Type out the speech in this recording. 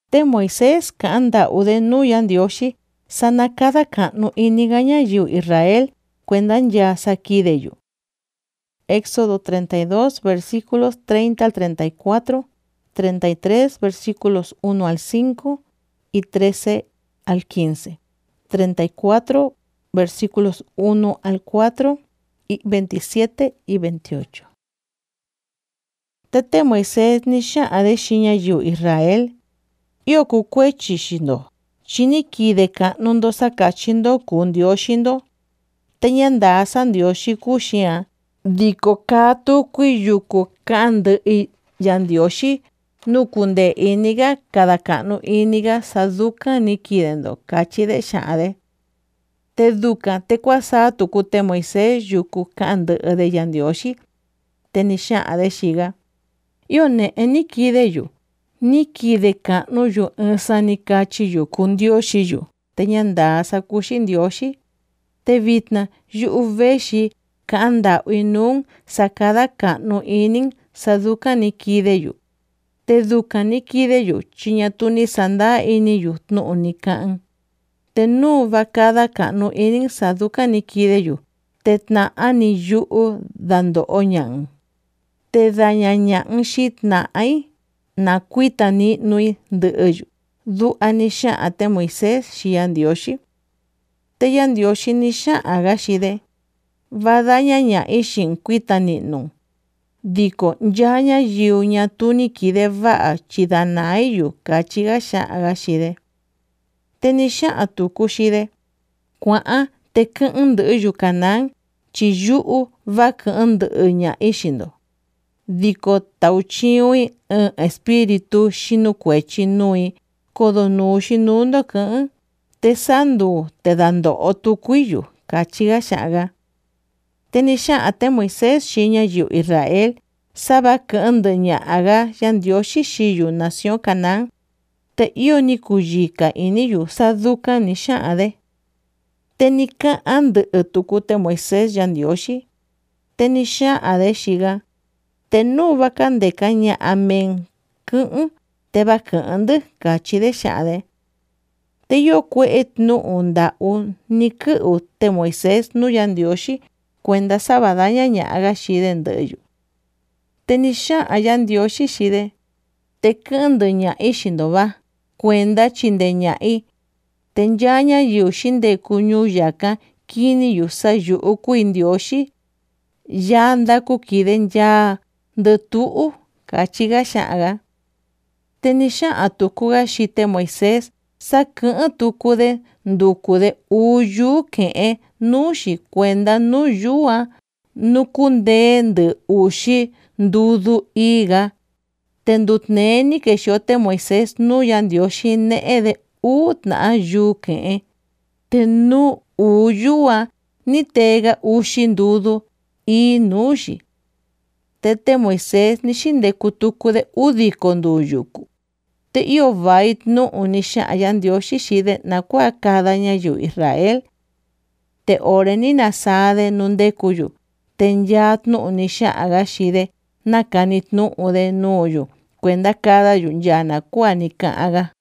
Te Moisés kanda ude nuya Ndioxi sana kada kanu inigaña yu Israel cuendan ya saquideyu. Éxodo 32 versículos 30 al 34, 33 versículos 1 al 5 y 13 al 15, 34 versículos 1 al 4 y 27 y 28. Tete Moisés nisha ade shinya yu Israel, iyo kukwechi shindo, chini kide ka nundo sakachindo kundio shindo, tenyanda sandio shikushia, diko katu kuyuku kande i yandioshi, nukunde iniga kada kanu iniga saduka nikidendo kachide shade. Te duka te kwasa tukute Moisés yuku kande de yandioshi, te nisha ade shiga. Yone enikide yu, nikide kanu yu ensa nikachi yu kundioshi yu, te nyanda sakushi ndioshi, te vitna yu uveshi kanda uinung sakada kanu inin saduka nikide yu. Te duka nikide yu chiñatuni sanda ini yu tnu nikaan. Te nu vakada kanu inin saduka nikide yu, te tna ani yu dando oñan. Te dañañan shit na ai, na kuita ni nui ndeyu. Du anisha ate Moisés shian Ndioshi. Te yan Ndioshi nisha agashide. Vadañaña ishin kuita ni nu. Diko njaña yu ña tuni kide vaa chidanai yu kachigasha agashide. Te nisha atukushide. Kwaa te kende yu kanan chi yu va kende ña ishindo. Diko tauchiui espiritu shinu kwechi nui kodo nu shinundo kan te sandu te dando otukuyu kachigasha aga. Te nisha ate Moisés shiña yu Israel saba kende ña aga yan Ndioshi shiyu nación Canaán te iyo ni kuyika ini yu saduka nisha ade. Te nika ande etukute Moisés yan Ndioshi. Te nisha ade shiga. Te nu bakande kaña amen kun te bakande kachide shade. Te yo kwe nu unda un niku te Moisés nu yan Ndioshi cuenda sabadaña ña aga shide ndeyu. Te nisha ayan Ndioshi shide. Te kende ña ishindo ba cuenda chinde ña i. Te njaña yu shinde kunyu yaka kini yu sa yu ukui Ndioshi. Yanda kukide nja de tuu kachigasha aga. Te nisha atukuga shite Moisés sa tukude ndukude uyu kee nushi cuenda nuyua nukunde nde ushi ndudu iga. Te ndutneni que shote Moisés nu yan Ndioshi neede utna yu kee. Te nu uyua ni tega ushi ndudu i nushi. Tete Moisés nishinde kutukude udiko nduyuku. Te iyo vait nu unisha ayan Ndioshi shide na kwa kadaña yu Israel. Te ore ni nasade nunde kuyu. Te njat nu unisha aga shide na kanit nu ude nuyu. Cuenda kada yu yana kwa nika aga.